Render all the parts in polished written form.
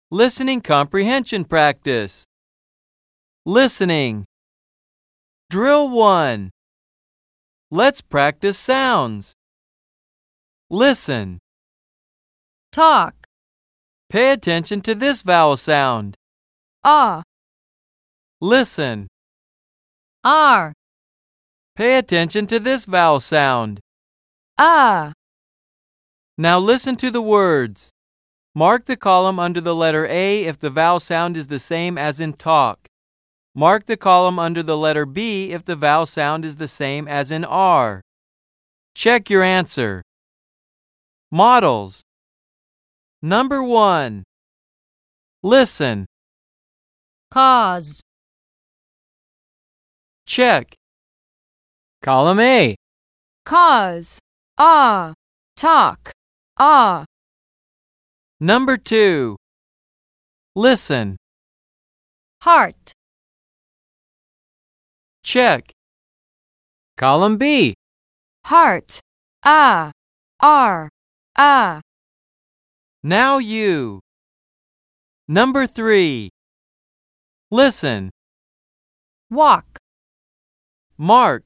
Listening comprehension practice. Listening. Drill 1. Let's practice sounds. Listen. Talk. Pay attention to this vowel sound. Ah. Listen. R. Pay attention to this vowel sound. Ah. Now listen to the words. Mark the column under the letter A if the vowel sound is the same as in talk. Mark the column under the letter B if the vowel sound is the same as in R. Check your answer. Models. Number 1. Listen. Cause. Check. Column A. Cause. Ah. Talk. Ah. Number 2. Listen. Heart. Check. Column B. Heart. Ah. R. Ah. Now you. Number 3. Listen. Walk. Mark.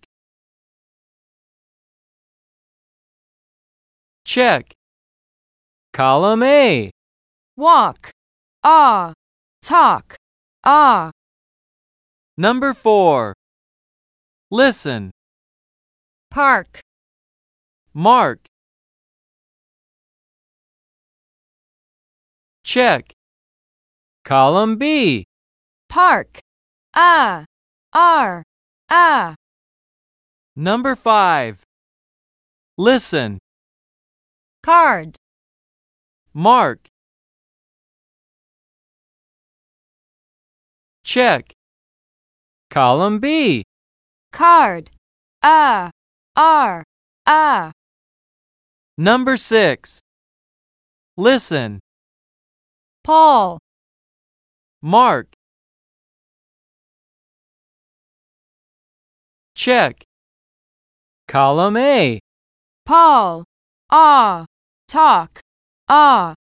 Check. Column A. Walk. Ah. Talk. Ah. Number 4. Listen. Park. Mark. Check. Column B. Park. Ah. R. Ah. Number 5. Listen. Card. Mark. Check. Column B. Card. Ah. R. Ah. Number 6. Listen. Paul. Mark. Check. Column A. Paul. Ah. Talk. Ah.